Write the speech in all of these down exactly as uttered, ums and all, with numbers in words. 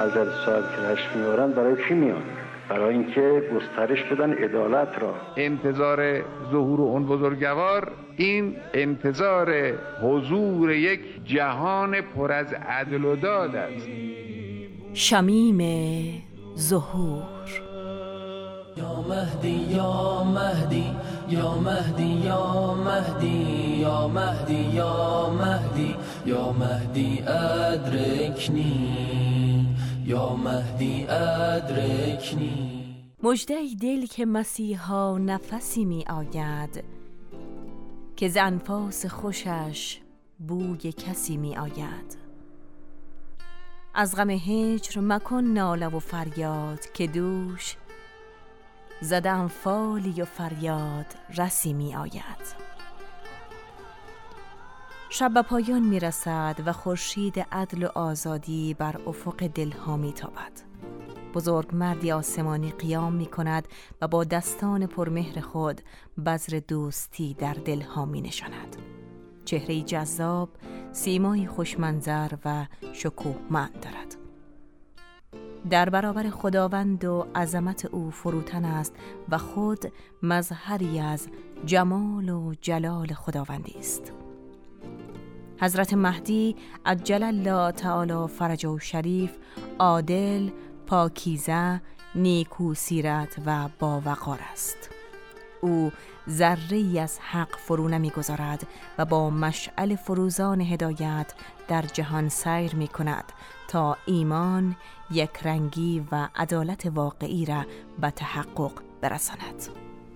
حضرت صاحب که تشریف می‌برن برای چی میان؟ برای اینکه گسترش بدن عدالت را. انتظار ظهور اون بزرگوار این انتظار حضور یک جهان پر از عدل و داد است. شمیم ظهور. یا مهدی یا مهدی یا مهدی یا مهدی یا مهدی یا مهدی یا مهدی ادرکنی یا مهدی ادرکنی. مژده ای دل که مسیحا نفسی می آید، که ز انفاس خوشش بوی کسی می آید. از غم هجر مکن ناله و فریاد، که دوش زده انفالی و فریاد رسی می آید. شب به پایان می رسد و خورشید عدل و آزادی بر افق دلها می تابد. بزرگ مردی آسمانی قیام می کند و با دستان پرمهر خود بذر دوستی در دلها می نشاند. چهره‌ای جذاب، سیمایی خوشمنظر و شکوهمند دارد. در برابر خداوند و عظمت او فروتن است و خود مظهری از جمال و جلال خداوندی است. حضرت مهدی عجل الله تعالی فرجه شریف عادل، پاکیزه، نیکو سیرت و باوقار است. او ذره‌ای از حق فرو نمی‌گذارد و با مشعل فروزان هدایت در جهان سیر می‌کند تا ایمان، یکرنگی و عدالت واقعی را به تحقق برساند.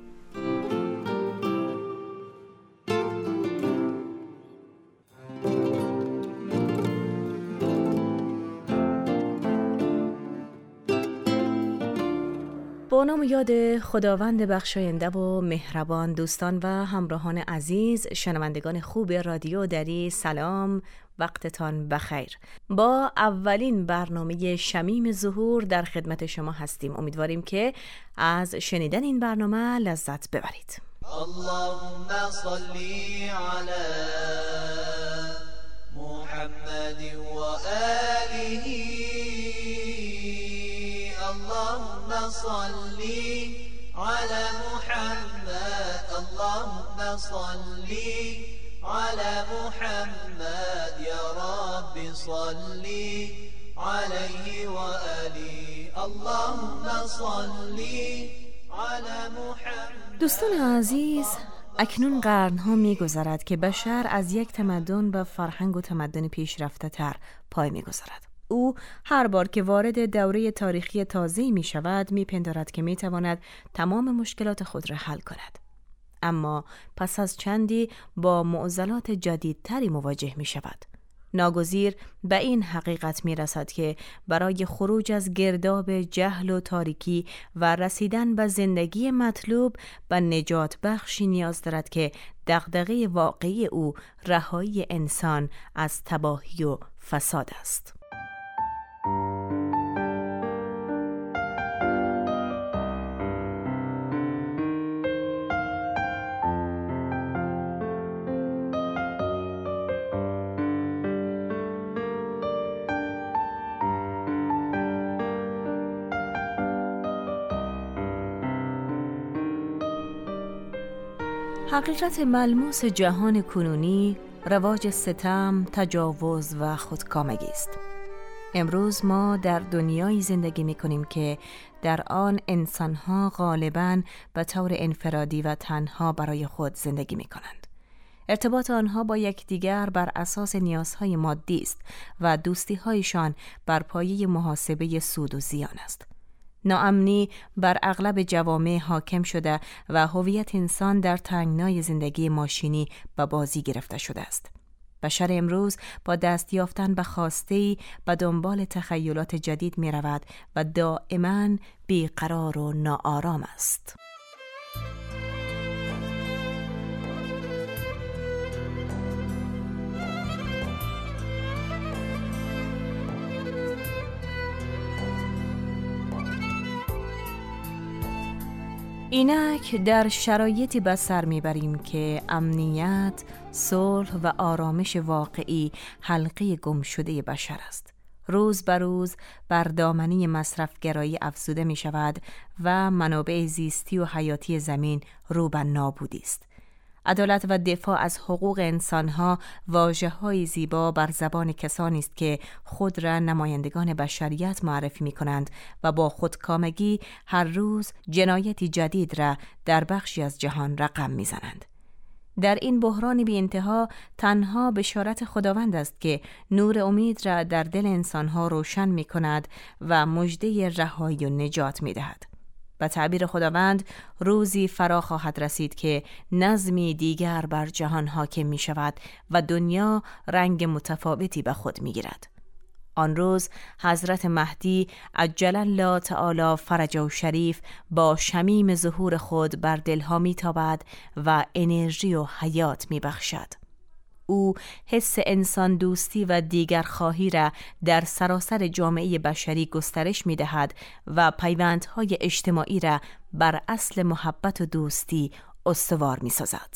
با نام یاد خداوند بخشاینده و مهربان، دوستان و همراهان عزیز، شنوندگان خوب رادیو دری، سلام، وقتتان بخیر. با اولین برنامه شمیم ظهور در خدمت شما هستیم. امیدواریم که از شنیدن این برنامه لذت ببرید. اللهم صلی علی محمد و آله. اللهم صلی علی محمد. اللهم صلی علی محمد. یا رب صلی علیه و آله. اللهم صلی علی محمد. دوستان عزیز، اکنون قرنها می گذرد که بشر از یک تمدن و فرهنگ و تمدن پیشرفته تر پای می گذارد. او هر بار که وارد دوره تاریخی تازه‌ای می شود می پندارد که می تواند تمام مشکلات خود را حل کند. اما پس از چندی با معضلات جدیدتری مواجه می شود. ناگزیر به این حقیقت می رسد که برای خروج از گرداب جهل و تاریکی و رسیدن به زندگی مطلوب به نجات بخشی نیاز دارد که دغدغه واقعی او رهایی انسان از تباهی و فساد است. حقیقت ملموس جهان کنونی رواج ستم، تجاوز و خودکامگی است. امروز ما در دنیایی زندگی می کنیم که در آن انسانها غالباً به طور انفرادی و تنها برای خود زندگی می کنند. ارتباط آنها با یکدیگر بر اساس نیازهای مادی است و دوستی‌هایشان بر پایه محاسبه سود و زیان است. ناامنی بر اغلب جوامع حاکم شده و هویت انسان در تنگنای زندگی ماشینی به بازی گرفته شده است. بشر امروز با دست یافتن به خواسته‌ای به دنبال تخیلات جدید می رود و دائما بیقرار و ناآرام است. اینک در شرایطی به سر میبریم که امنیت، صلح و آرامش واقعی حلقه گم شده بشر است. روز به روز بر دامنه مصرفگرایی افزوده می شود و منابع زیستی و حیاتی زمین رو به نابودی است. عدالت و دفاع از حقوق انسانها واژه‌های زیبا بر زبان کسانی است که خود را نمایندگان بشریت معرفی می‌کنند و با خودکامگی هر روز جنایتی جدید را در بخشی از جهان رقم می‌زنند. در این بحران بی انتها تنها بشارت خداوند است که نور امید را در دل انسانها روشن می‌کند و مژده رهایی و نجات می‌دهد. به تعبیر خداوند روزی فرا خواهد رسید که نظمی دیگر بر جهان حاکم می شود و دنیا رنگ متفاوتی به خود می گیرد. آن روز حضرت مهدی عجل الله تعالی فرجه شریف با شمیم ظهور خود بر دلها می تابد و انرژی و حیات می بخشد. او حس انسان دوستی و دیگر خواهی را در سراسر جامعه بشری گسترش می دهد و پیوندهای اجتماعی را بر اصل محبت و دوستی استوار می سازد.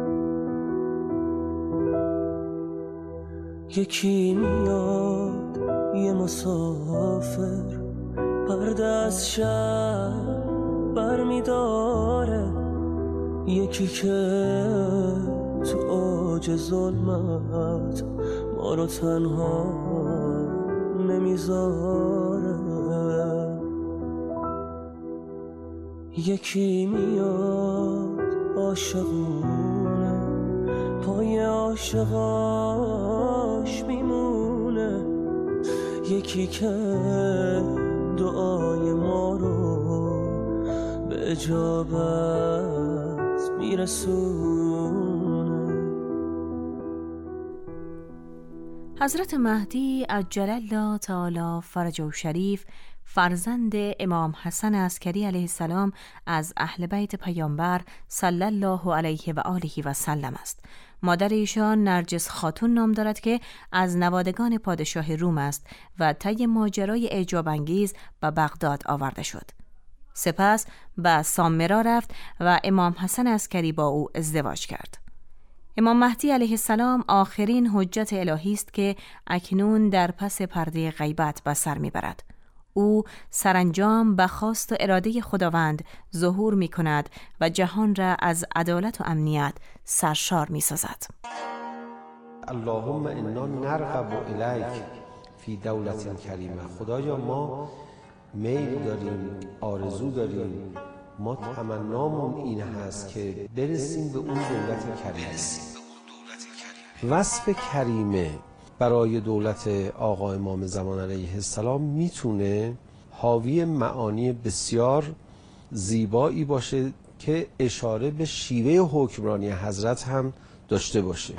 یکی میاد یه مسافر پرده از شهر بر می داره، یکی که تو اوج ظلمت ما رو تنها نمیذاره، یکی میاد عاشقونه پای عاشقاش میمونه، یکی که دعای ما رو به اجابت میرسونه. حضرت مهدی عجل الله تعالی فرجه شریف فرزند امام حسن عسکری علیه السلام از اهل بیت پیامبر صلی الله علیه و آله و سلم است. مادر ایشان نرجس خاتون نام دارد که از نوادگان پادشاه روم است و طی ماجرای اعجاب انگیز به بغداد آورده شد. سپس به سامرا رفت و امام حسن عسکری با او ازدواج کرد. امام مهدی علیه السلام آخرین حجت الهی است که اکنون در پس پرده غیبت به سر میبرد. او سرانجام به خواست و اراده خداوند ظهور می کند و جهان را از عدالت و امنیت سرشار می سازد. اللهم انا نرغب الیک فی دولت کریمه. خدایا ما میل داریم، آرزو داریم، ما تمنامون این هست که برسیم به اون دولت کریمه. وصف کریمه برای دولت آقا امام زمان علیه السلام میتونه حاوی معانی بسیار زیبایی باشه که اشاره به شیوه حکمرانی حضرت هم داشته باشه.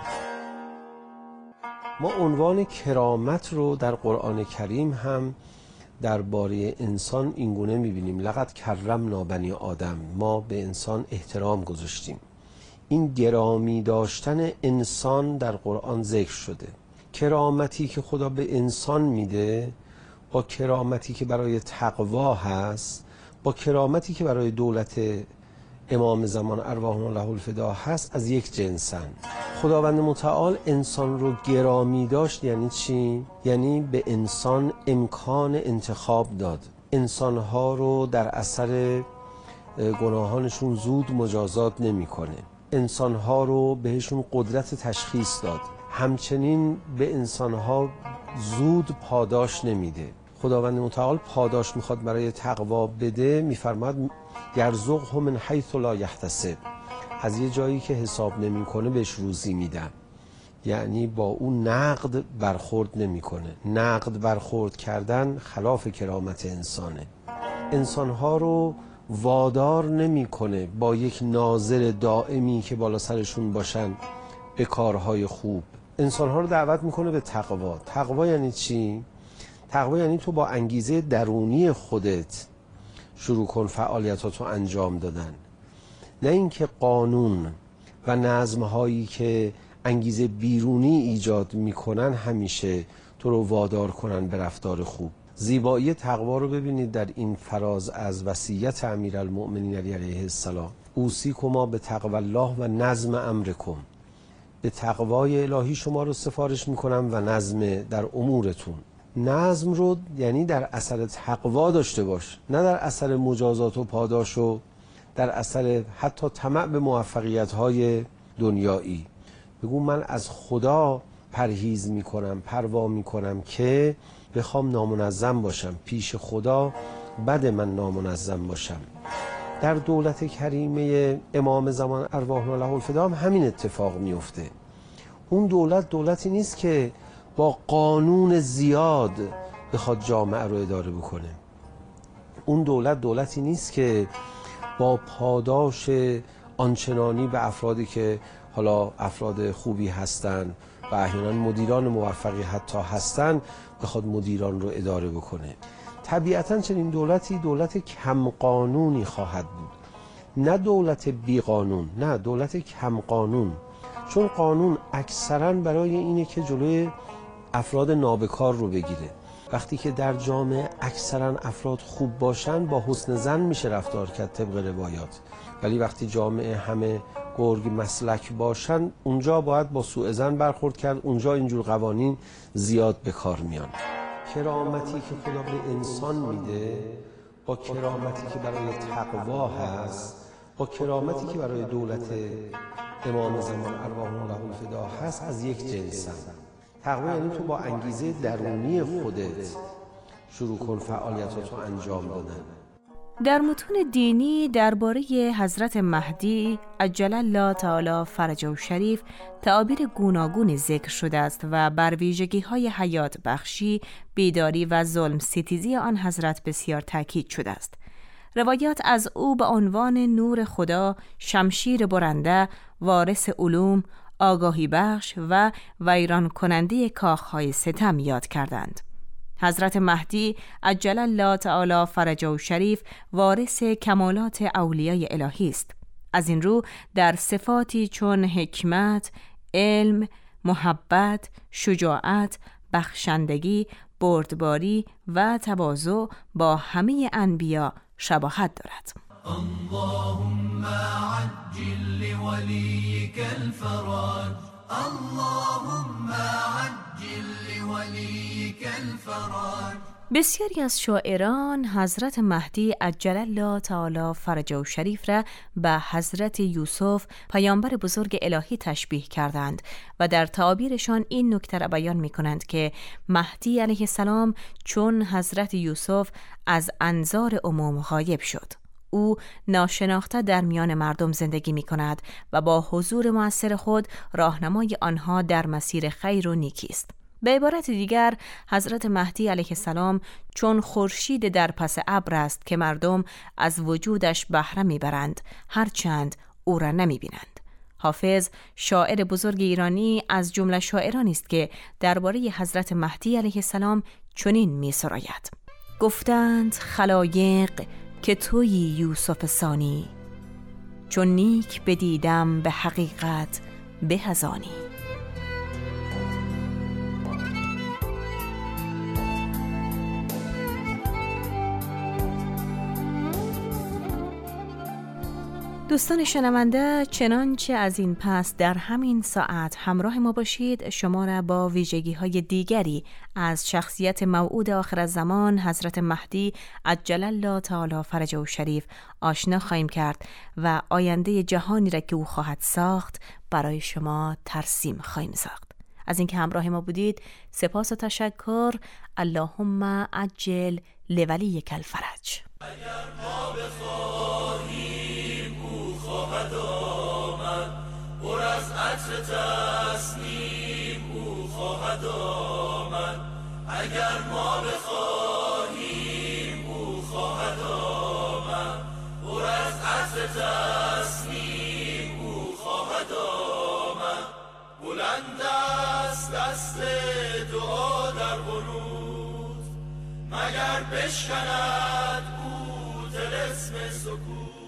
ما عنوان کرامت رو در قرآن کریم هم درباره انسان اینگونه میبینیم: لقد کرمنا بنی آدم. ما به انسان احترام گذاشتیم. این گرامی داشتن انسان در قرآن ذکر شده. کرامتی که خدا به انسان میده با کرامتی که برای تقوا هست، با کرامتی که برای دولت امام زمان ارواحنا له الفدا هست، از یک جنسن. خداوند متعال انسان رو گرامی داشت. یعنی چی؟ یعنی به انسان امکان انتخاب داد. انسانها رو در اثر گناهانشون زود مجازات نمیکنه. انسانها رو بهشون قدرت تشخیص داد. همچنین به انسانها زود پاداش نمیده. خداوند متعال پاداش میخواد برای تقوا بده، میفرماد یرزقه من حیث لا یحتسب. از یه جایی که حساب نمیکنه بهش روزی میدم. یعنی با اون نقد برخورد نمیکنه. نقد برخورد کردن خلاف کرامت انسانه. انسانها رو وادار نمیکنه با یک ناظر دائمی که بالا سرشون باشن به کارهای خوب. انسانها رو دعوت میکنه به تقوا. تقوا یعنی چی؟ تقوا یعنی تو با انگیزه درونی خودت شروع کن فعالیتاتو انجام دادن، نه اینکه قانون و نظمهایی که انگیزه بیرونی ایجاد میکنن همیشه تو رو وادار کنن به رفتار خوب. زیبایی تقوا رو ببینید در این فراز از وصیت امیرالمؤمنین علی علیه السلام: اوصیکما به تقوی الله و نظم امرکم. به تقوای الهی شما رو سفارش میکنم و نظم در امورتون. نظم رو یعنی در اثر تقوا داشته باش، نه در اثر مجازات و پاداش و در اثر حتی طمع به موفقیت‌های دنیایی. بگو من از خدا پرهیز میکنم، پروا میکنم که بخوام نامنظم باشم، پیش خدا بد من نامنظم باشم. در دولت کریمه امام زمان ارواحنا له الفدا هم همین اتفاق میفته. اون دولت دولتی نیست که با قانون زیاد بخواد جامعه رو اداره بکنه. اون دولت دولتی نیست که با پاداش آنچنانی به افرادی که حالا افراد خوبی هستن و احیانا مدیران موفقی حتی هستن بخواد مدیران رو اداره بکنه. طبیعتاً چنین دولتی دولت کم قانونی خواهد بود، نه دولت بی قانون، نه دولت کم قانون. چون قانون اکثراً برای اینه که جلوی افراد نابکار رو بگیره. وقتی که در جامعه اکثراً افراد خوب باشن با حسن ظن میشه رفتار کرد طبق روایات، ولی وقتی جامعه همه گرگ مسلک باشن اونجا باید با سوء ظن برخورد کرد، اونجا اینجور قوانین زیاد به کار میان. کرامتی که خدا به انسان میده با کرامتی که برای تقوا هست، با کرامتی که برای دولت امام زمان ارواحنا له الفدا هست از یک جنسن. تقوا یعنی تو با انگیزه درونی خودت شروع کن فعالیتاتو انجام دادن. در متون دینی درباره حضرت مهدی عجل الله تعالی فرجه شریف تعابیر گوناگونی ذکر شده است و بر ویژگی‌های حیات بخشی، بیداری و ظلم ستیزی آن حضرت بسیار تاکید شده است. روایات از او به عنوان نور خدا، شمشیر برنده، وارث علوم، آگاهی بخش و ویران کننده کاخهای ستم یاد کردند. حضرت مهدی عجل الله تعالی فرجه شریف وارث کمالات اولیای الهی است. از این رو در صفاتی چون حکمت، علم، محبت، شجاعت، بخشندگی، بردباری و تواضع با همه انبیا شباهت دارد. اللهم عجل لوليك الفرج اللهم عجل لوليك الفرج. بسیاری از شاعران حضرت مهدی عجل الله تعالی فرجه شریف را به حضرت یوسف پیامبر بزرگ الهی تشبیه کردند و در تعابیرشان این نکته را بیان می کنند که مهدی علیه السلام چون حضرت یوسف از انظار عموم غایب شد. او ناشناخته در میان مردم زندگی می کند و با حضور مؤثر خود راهنمای آنها در مسیر خیر و نیکی است. به عبارت دیگر حضرت مهدی علیه السلام چون خورشید در پس ابر است که مردم از وجودش بهره میبرند هرچند او را نمیبینند. حافظ شاعر بزرگ ایرانی از جمله شاعرانی است که درباره حضرت مهدی علیه السلام چنین می‌سراید: گفتند خلایق که تویی یوسف ثانی، چون نیک بدیدم به حقیقت به از آنی. دوستان شنونده، چنانچه از این پس در همین ساعت همراه ما باشید، شما را با ویژگی‌های دیگری از شخصیت موعود آخرالزمان حضرت مهدی عجل الله تعالی فرجه شریف آشنا خواهیم کرد و آینده جهانی را که او خواهد ساخت برای شما ترسیم خواهیم ساخت. از اینکه همراه ما بودید سپاس و تشکر. اللهم عجل لولیک الفرج. اگر ما بخواهیم او خواهد آمد، پر از عطر تسنیم او خواهد آمد. اگر ما بخواهیم او خواهد آمد، پر از عطر تسنیم او خواهد آمد. بلند است دست دعا در قنوت، مگر بشکند او طلسم سکوت.